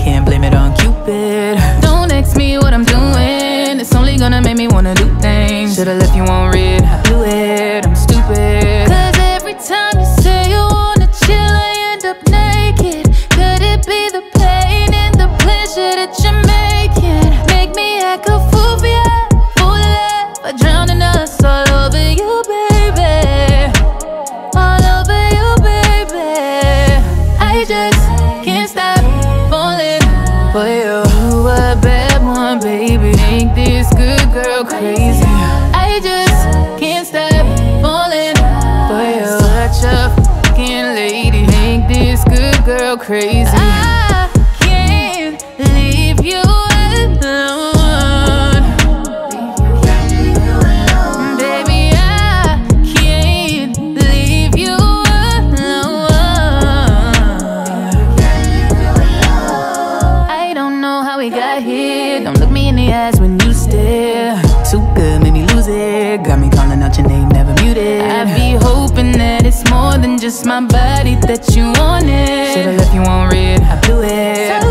can't blame it on Cupid. Don't ask me what I'm doing, it's only gonna make me wanna do things. Should've left you on red, I blew it, I'm stupid. Cause every time you say you wanna chill, I end up naked. Could it be the pain and the pleasure that you're making? Make me act a fool for you, fool love, for drowning us all over you, baby. All over you, baby. I just can't stop falling for you. You a bad one, baby. Make this good girl crazy. I just can't stop falling for you. Such a fucking lady. Make this good girl crazy. I can't leave you alone. Baby, I can't leave you alone. I don't know how we got here. Don't look me in the eyes when you stare. Too good, made me lose it. Got me calling out your name, never muted. I be hoping that it's more than just my body that you wanted. Should've left you on red, I blew it.